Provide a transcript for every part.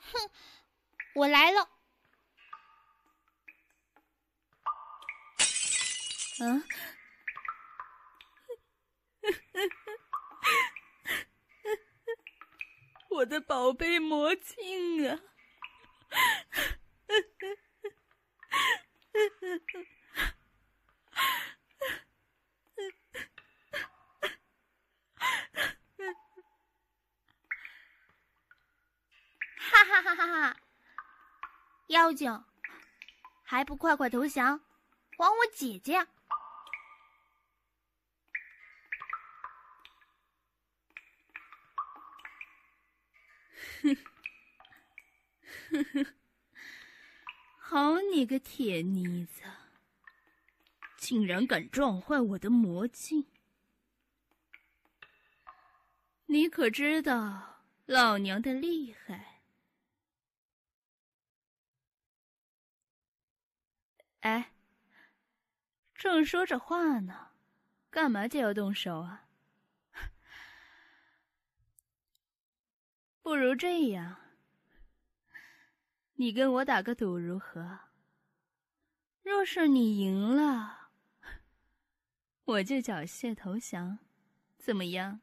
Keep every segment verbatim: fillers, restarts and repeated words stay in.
哼，我来了。 啊！我的宝贝魔镜啊！ 哈哈哈哈哈！妖精，还不快快投降，还我姐姐！ 哼哼哼！好你个铁妮子，竟然敢撞坏我的魔镜！你可知道老娘的厉害？哎，正说着话呢，干嘛就要动手啊？不如这样，你跟我打个赌如何？若是你赢了，我就缴械投降，怎么样？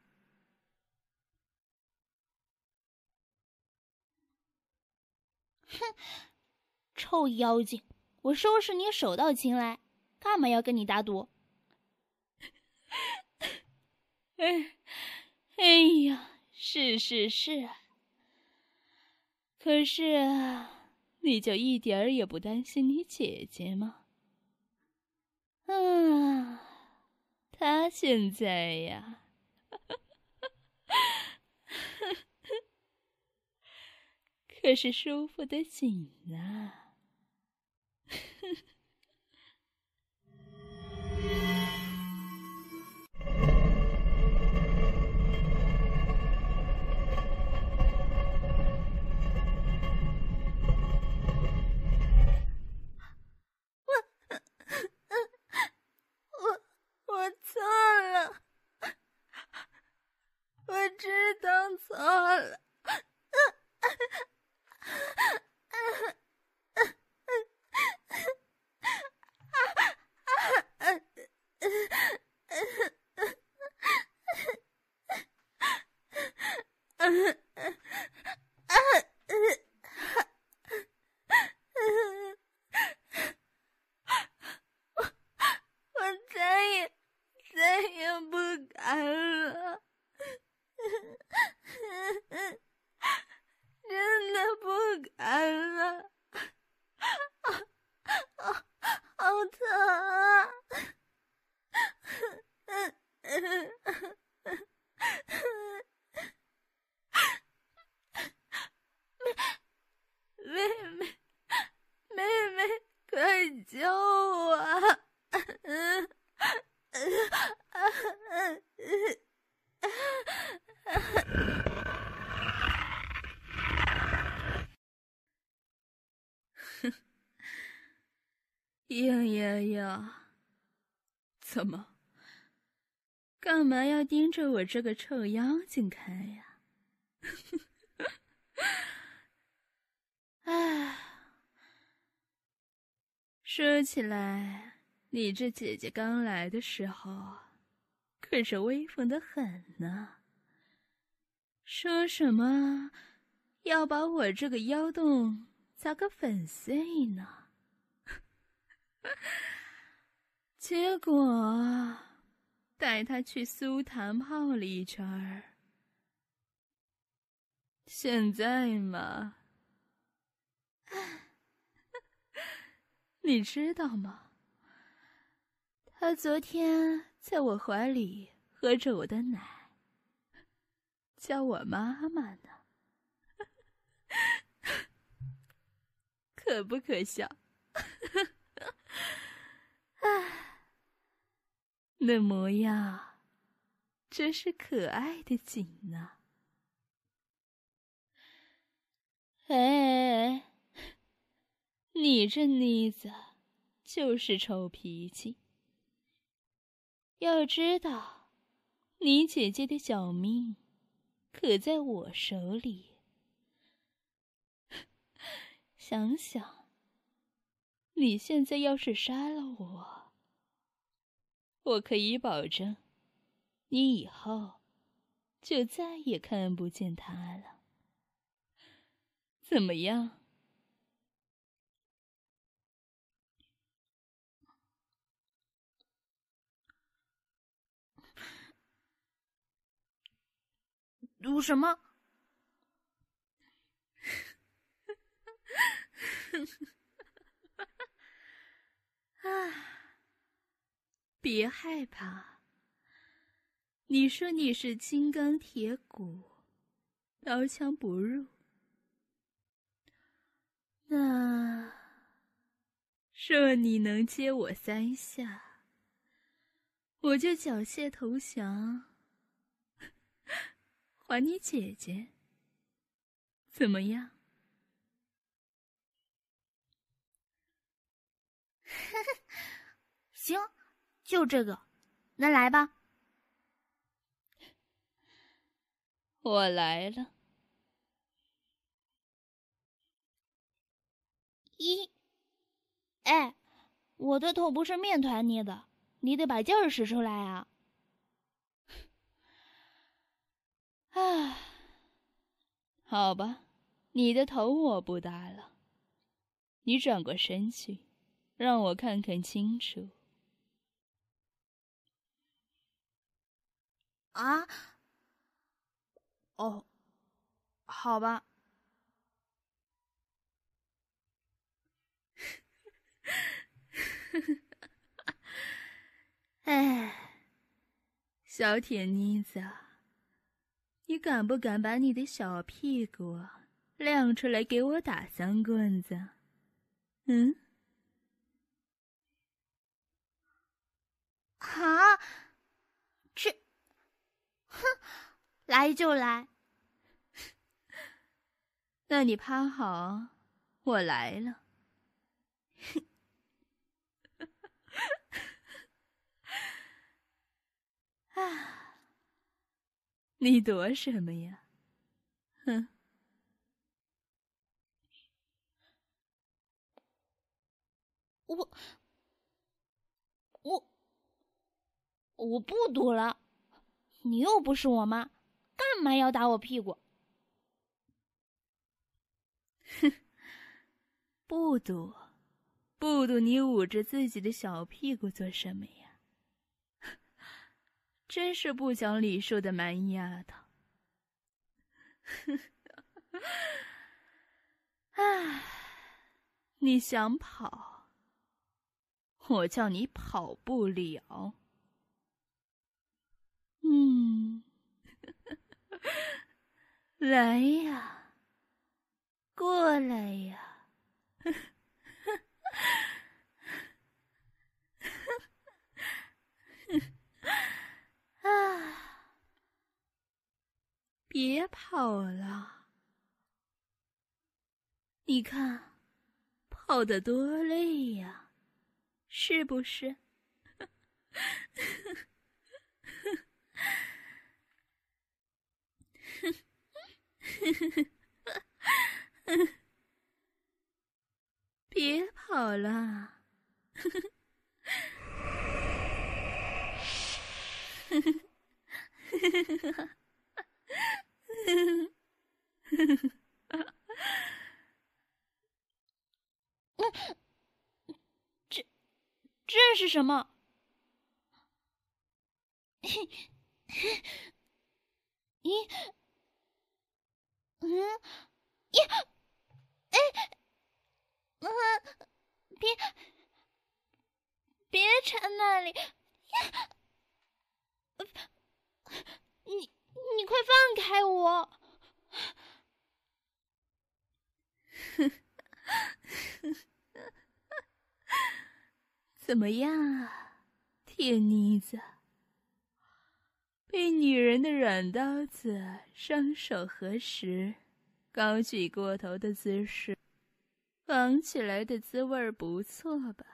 哼，臭妖精，我收拾你手到擒来，干嘛要跟你打赌？ 哎，哎呀，是是是。可是啊，你就一点儿也不担心你姐姐吗？啊，她现在呀，可是舒服的紧啊！我错了，我知道错了。呀呀呀！怎么？干嘛要盯着我这个臭妖精看呀？唉，说起来，你这姐姐刚来的时候，可是威风得很呢。说什么要把我这个妖洞砸个粉碎呢？结果带他去苏坛泡了一圈儿，现在嘛，你知道吗？他昨天在我怀里喝着我的奶，叫我妈妈呢，可不可笑？唉，那模样真是可爱的紧呢。哎，你这妮子就是臭脾气。要知道，你姐姐的小命可在我手里。 想想，你现在要是杀了我，我可以保证，你以后就再也看不见他了。怎么样？ 读什么？ 啊，别害怕。你说你是金刚铁骨，刀枪不入，那若你能接我三下，我就缴械投降，还你姐姐，怎么样？ 行，就这个，那来吧。 我来了。 一，哎，我的头不是面团捏的，你得把劲儿使出来啊！ 唉，好吧，你的头我不搭了，你转过身去，让我看看清楚。 啊？哦，好吧。 哎，小铁妮子，你敢不敢把你的小屁股亮出来给我打三棍子？嗯？ 啊？这，哼，来就来。 那你趴好，我来了。啊，你躲什么呀？哼！ 我，我，我不赌了。你又不是我妈，干嘛要打我屁股？ 哼，不赌，不赌，你捂着自己的小屁股做什么呀？真是不讲礼数的蛮丫头。唉，你想跑，我叫你跑不了。嗯，来呀，过来呀。啊，别跑了，你看，跑得多累呀，是不是？别跑了。 这，这是什么？咦？嗯？咦？哎？嗯？别，别缠那里！你，你快放开我！ 怎么样啊，铁妮子？被女人的软刀子双手合十，高举过头的姿势，绑起来的滋味不错吧？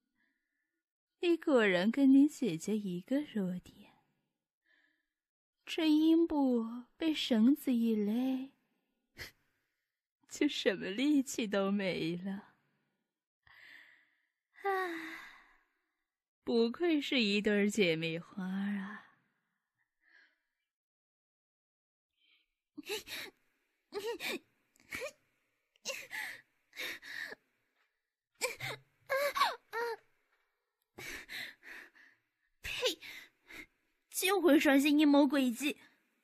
你果然跟你姐姐一个弱点， 这阴部被绳子一勒，就什么力气都没了。唉，不愧是一对姐妹花啊！ 呸！就会耍些阴谋诡计。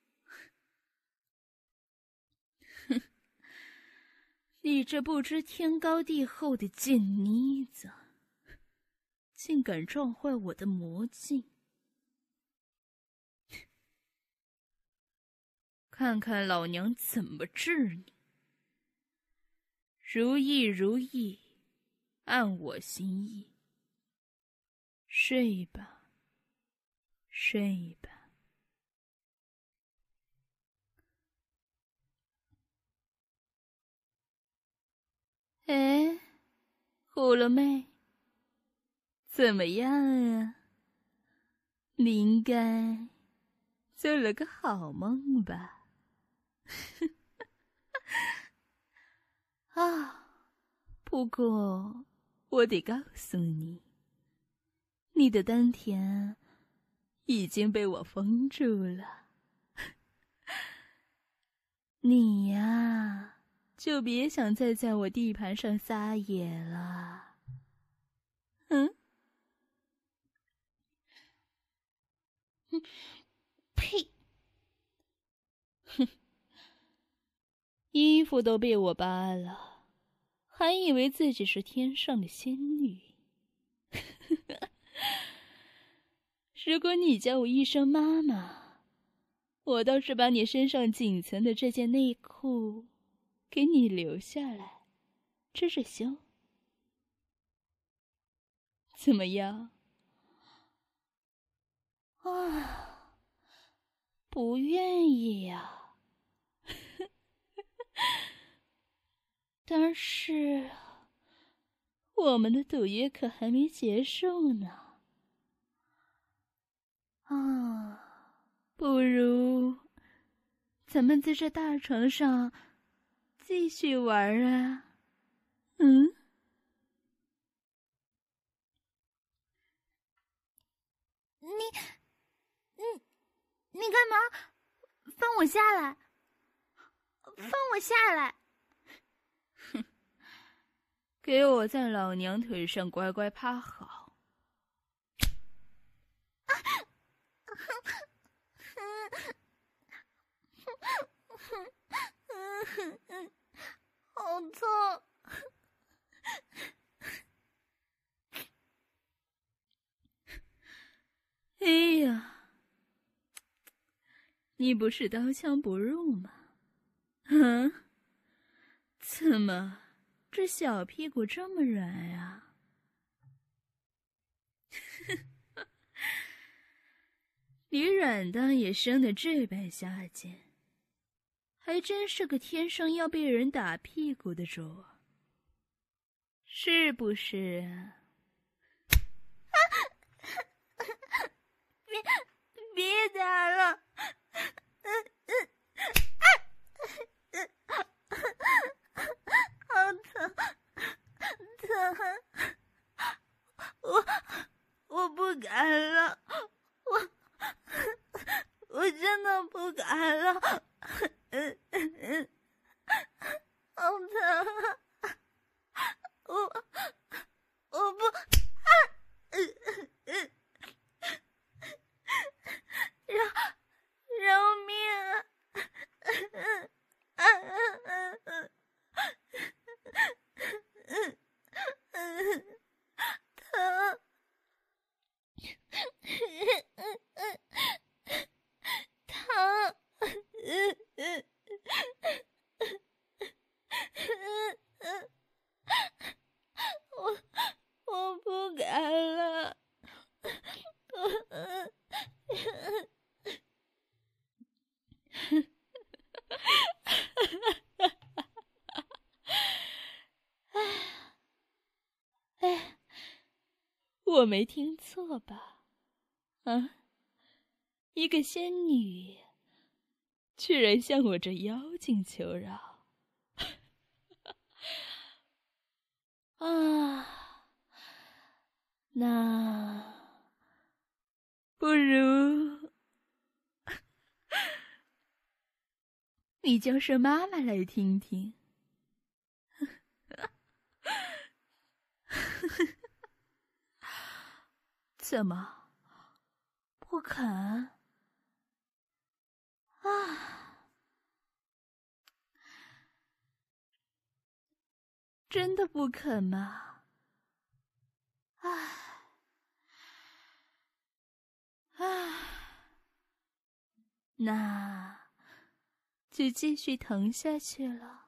哼，你这不知天高地厚的贱妮子，竟敢撞坏我的魔镜！看看老娘怎么治你！如意如意，按我心意。睡吧，睡吧。哎，虎了妹，怎么样啊？你应该做了个好梦吧？啊，不过我得告诉你，你的丹田已经被我封住了。你呀，就别想再在我地盘上撒野了。嗯？ 呸！ 哼，衣服都被我扒了，还以为自己是天上的仙女。如果你叫我一声妈妈，我倒是把你身上仅存的这件内裤给你留下来，遮遮羞。怎么样？ 啊，不愿意呀。但是我们的赌约可还没结束呢。 啊， 不如咱们在这大床上继续玩啊？嗯？ 你，你，你干嘛？放我下来！放我下来！ 哼，给我在老娘腿上乖乖趴好。 好痛！ 哎呀，你不是刀枪不入吗？嗯？怎么这小屁股这么软啊？你软的也生得这般下贱，还真是个天生要被人打屁股的主，是不是啊？ 别别打了！好疼，疼！我我不敢了，我我真的不敢了，好疼啊！我我不，饶饶命啊！疼！疼！我我不敢了。 哎，我没听错吧？啊，一个仙女居然向我这妖精求饶。啊，那不如你叫声妈妈来听听。怎么不肯啊？真的不肯吗？唉唉，那就继续疼下去了。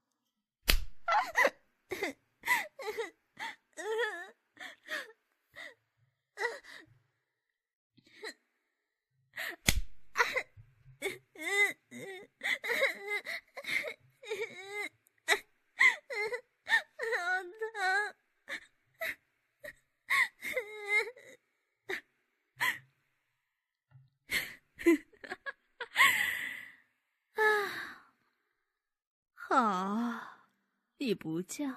好，你不叫。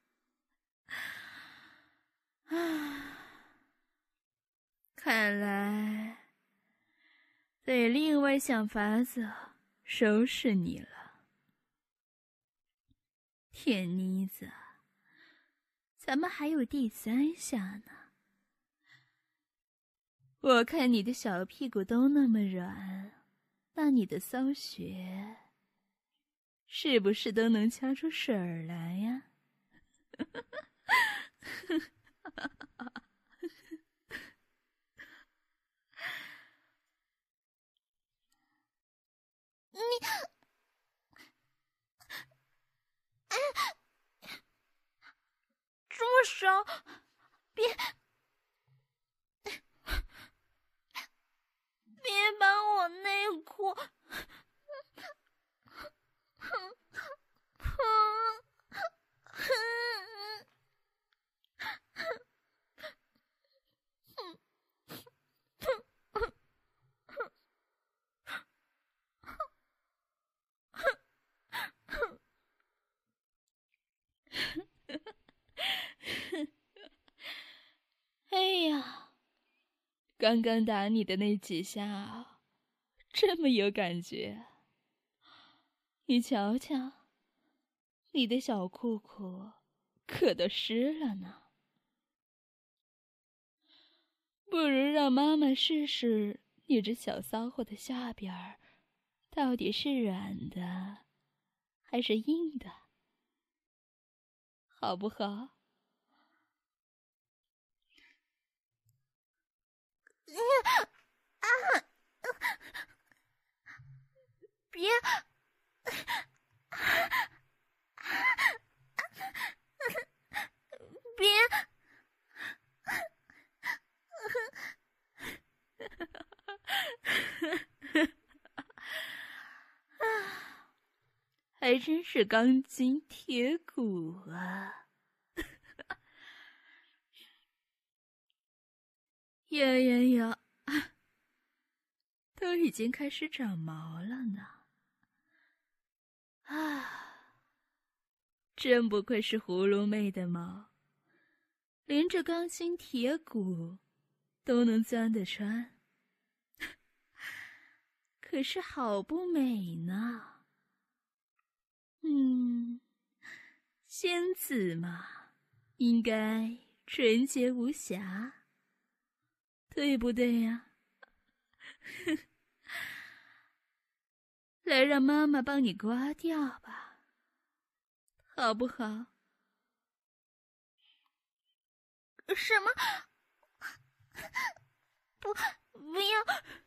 啊，看来得另外想法子收拾你了。甜妮子，咱们还有第三下呢。我看你的小屁股都那么软，那你的骚穴是不是都能掐出水儿来呀？ 你，哎，住手！别，别把我内裤。 哎呀，刚刚打你的那几下这么有感觉。你瞧瞧，你的小裤裤可都湿了呢。不如让妈妈试试你这小骚货的下边儿到底是软的还是硬的，好不好？ 啊！别！别！ 还真是钢筋铁骨啊！呀呀呀，都已经开始长毛了呢。啊，真不愧是葫芦妹的毛，连这钢筋铁骨都能钻得穿。可是好不美呢。嗯，仙子嘛，应该纯洁无瑕，对不对呀？来，让妈妈帮你刮掉吧，好不好？ 什么？不，不要！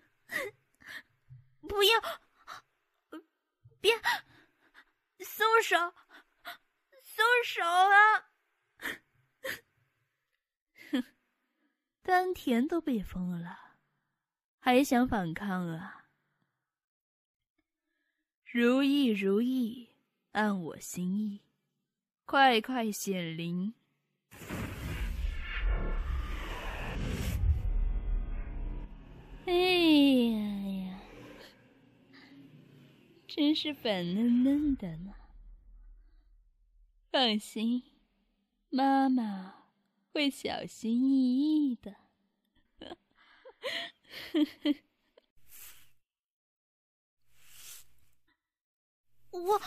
不要！别！松手！松手啊！ 哼，丹田都被封了，还想反抗啊？如意如意，按我心意，快快显灵！哎呀呀！ 真是粉嫩嫩的呢。放心，妈妈会小心翼翼的。 我我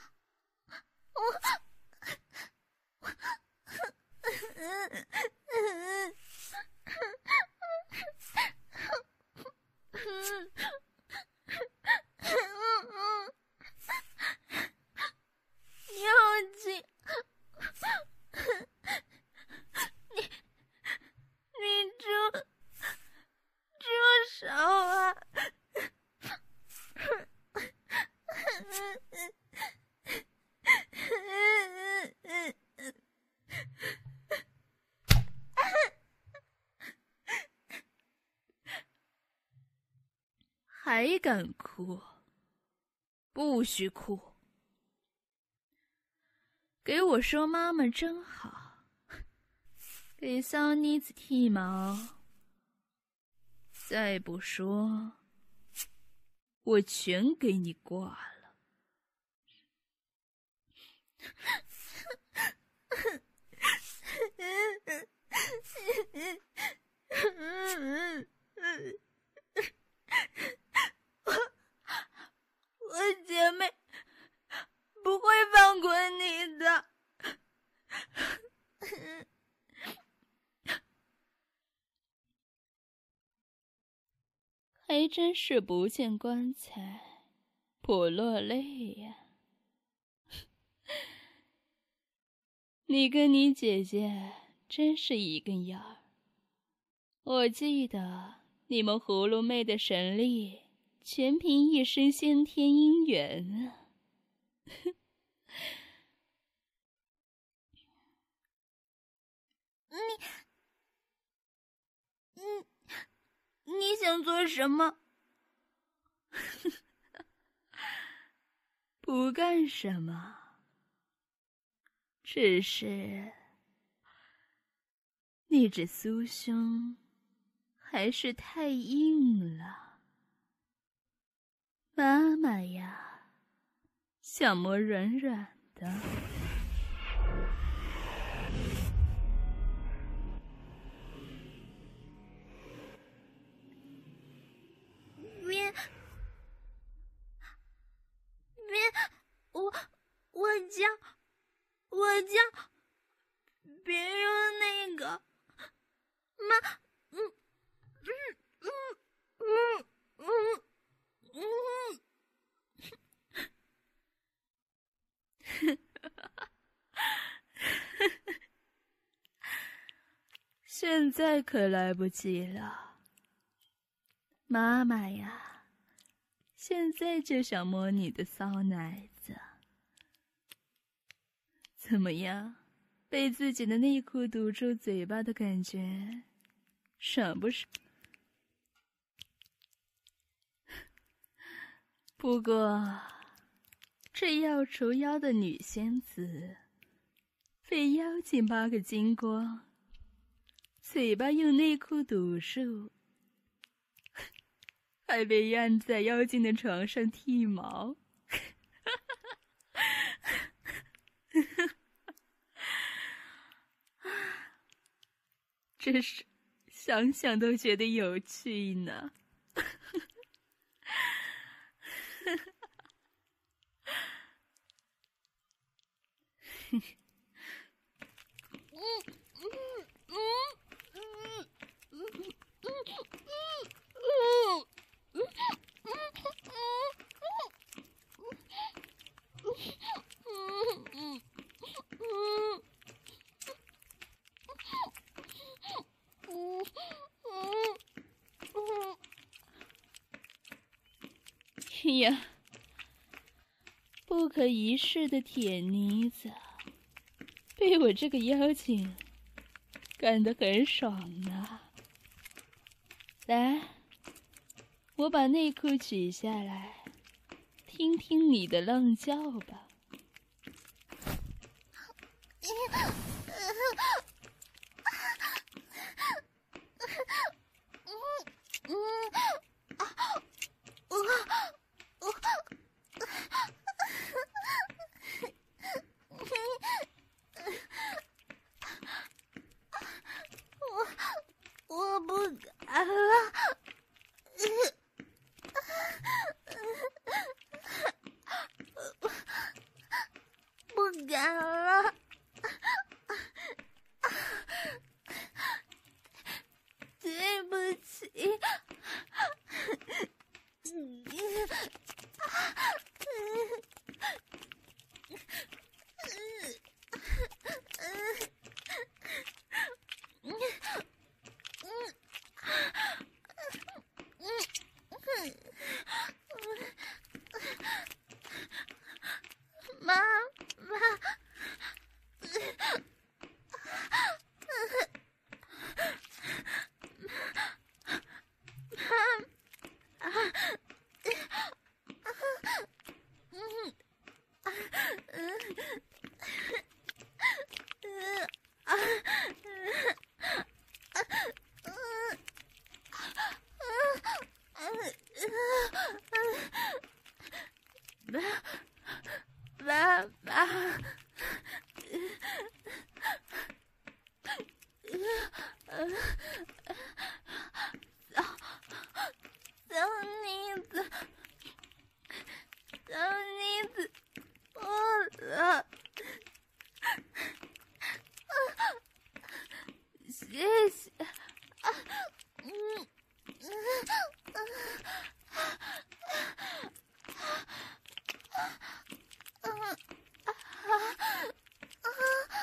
你好轻，你你住住手啊！ 还敢哭？不许哭！给我说妈妈真好，给骚妮子剃毛。再不说，我全给你挂了。 我姐妹不会放过你的。 还真是不见棺材不落泪呀。你跟你姐姐真是一个样儿。我记得你们葫芦妹的神力全凭一生先天姻缘啊。 你，你，你想做什么？ 不干什么，只是你这酥胸还是太硬了。妈妈呀，想摸软软的。 别别，我我叫我叫，别用那个妈，嗯嗯嗯嗯嗯嗯。 现在可来不及了，妈妈呀，现在就想摸你的骚奶子。怎么样，被自己的内裤堵住嘴巴的感觉，爽不爽？不过，这要除妖的女仙子，被妖精扒个精光，嘴巴用内裤堵住，还被按在妖精的床上剃毛。真是想想都觉得有趣呢。呀，不可一世的铁妮子，被我这个妖精干得很爽呢。来，我把内裤取下来，听听你的浪叫吧。 血，啊，嗯，嗯，嗯，啊，啊，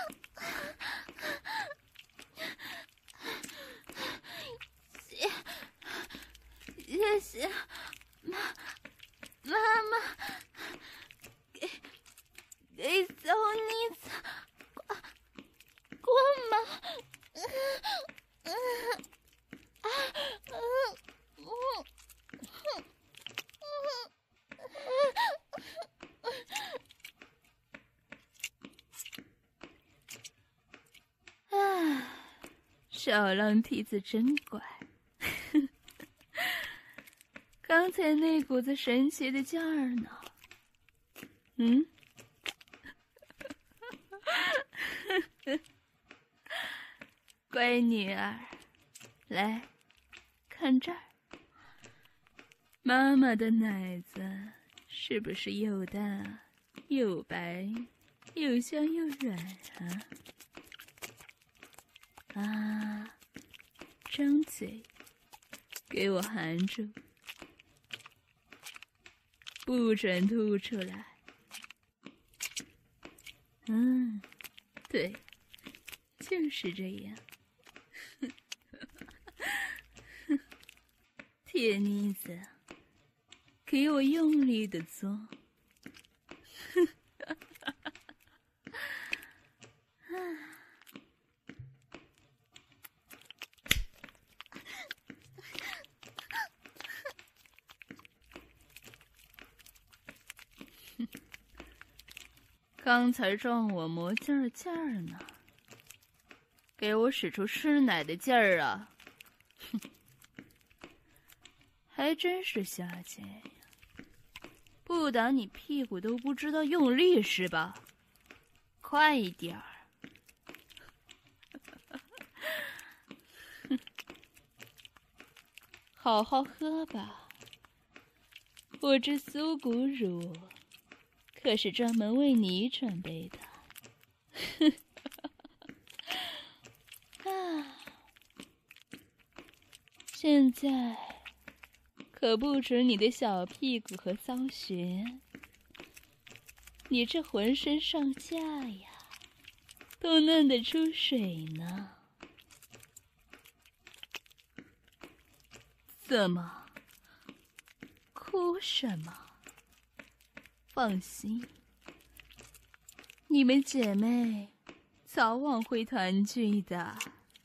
谢，谢谢，妈，妈妈，给，给小妮子滚，滚吗？嗯，嗯，啊，嗯，嗯。唉，小狼蹄子真乖，刚才那股子神奇的劲儿呢？嗯？乖女儿，来，看这儿，妈妈的奶子是不是又大又白又香又软啊？啊，张嘴，给我含住，不准吐出来。嗯，对，就是这样。铁妮子，给我用力的做。刚才撞我磨劲儿劲儿呢，给我使出吃奶的劲儿啊！哼，还真是下贱呀！不打你屁股都不知道用力是吧？快一点儿！好好喝吧，我这酥骨乳可是专门为你准备的。啊，现在可不止你的小屁股和骚穴，你这浑身上下呀，都嫩得出水呢。怎么？哭什么？放心，你们姐妹早晚会团聚的。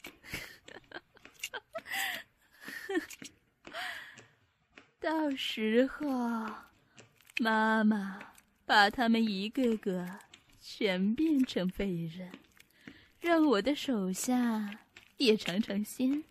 到时候，妈妈把他们一个个全变成废人，让我的手下也尝尝鲜。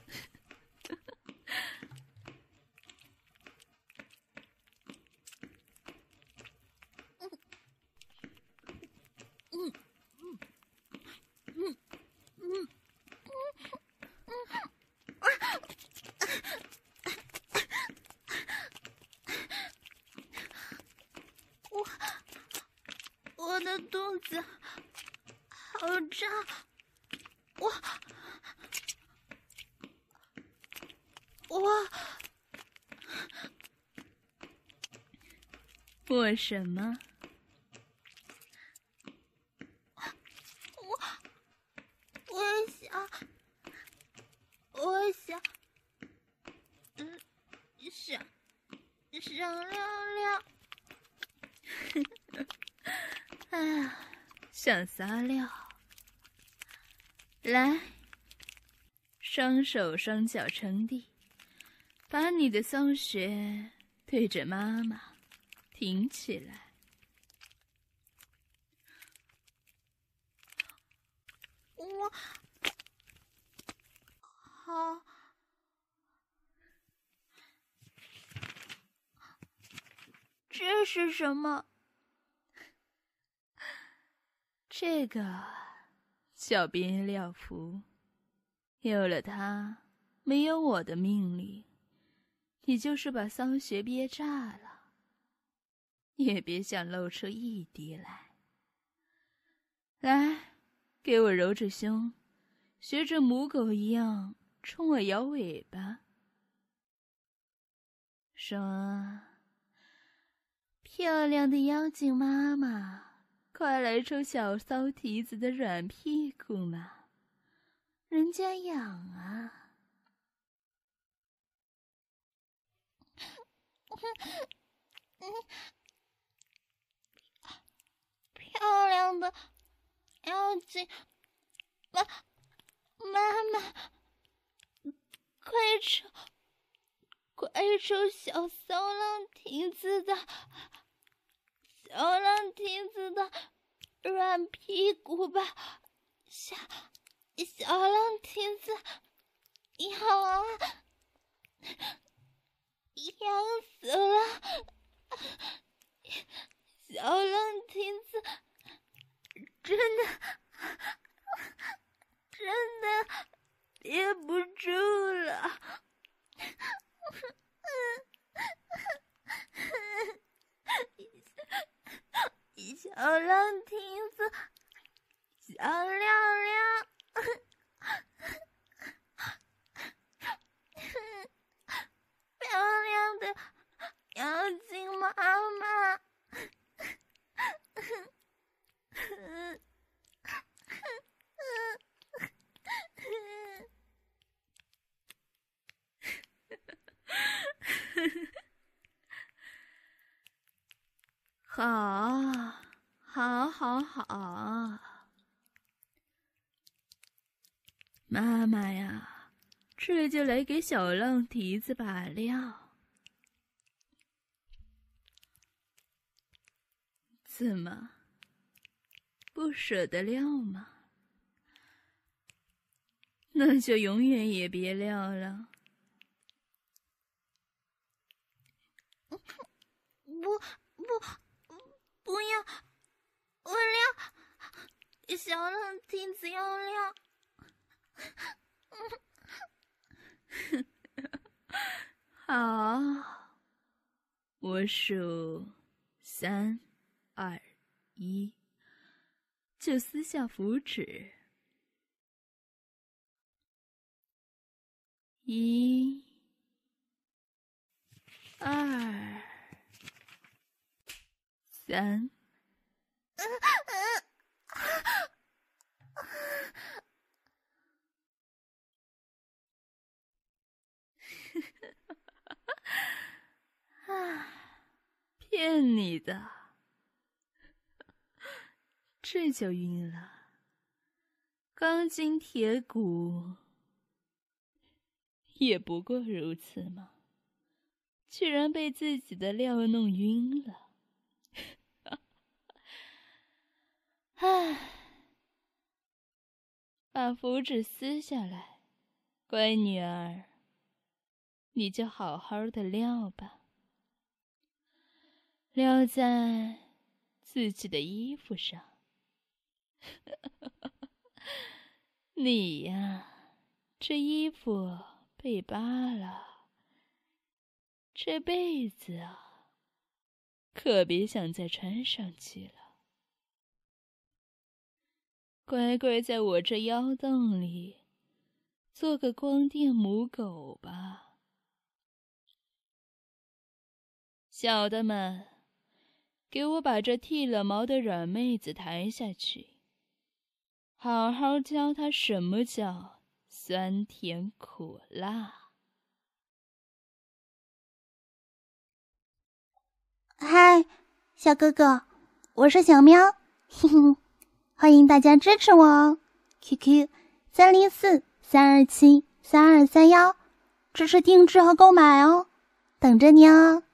我的肚子好胀，我我我什么？我我想我想嗯想想亮亮。哎呀，想撒尿。来，双手双脚撑地，把你的骚穴对着妈妈挺起来。我好，这是什么？这个叫憋尿符，有了它，没有我的命令，你就是把骚穴憋炸了，也别想露出一滴来。来，给我揉着胸， 学着母狗一样冲我摇尾巴，说：“漂亮的妖精妈妈，快来抽小骚蹄子的软屁股嘛，人家痒啊。” 漂亮的妖精妈妈妈，快抽快抽小骚浪蹄子的小浪蹄子的软屁股吧，小小浪蹄子痒啊，痒死了，小浪蹄子真的真的憋不住了。小浪蹄子小亮亮，漂亮的妖精妈妈。 好，好，好，好，妈妈呀，这就来给小浪蹄子把料。怎么，不舍得撂吗？那就永远也别撂了。 不不不要，我撂，小浪蹄子要撂。 好，我数三二一，就撕下符纸。一、二、三。骗你的，这就晕了。钢筋铁骨也不过如此嘛，居然被自己的料弄晕了。唉，把符纸撕下来，乖女儿，你就好好的撂吧，撂在自己的衣服上。你呀，这衣服被扒了，这辈子啊，可别想再穿上去了。乖乖在我这腰洞里做个光电母狗吧。小的们，给我把这剃了毛的软妹子抬下去，好好教她什么叫酸甜苦辣。 嗨，小哥哥，我是小喵，嘿嘿，欢迎大家支持我哦 ！Q Q 三零四三二七三二三幺，支持定制和购买哦，等着你哦。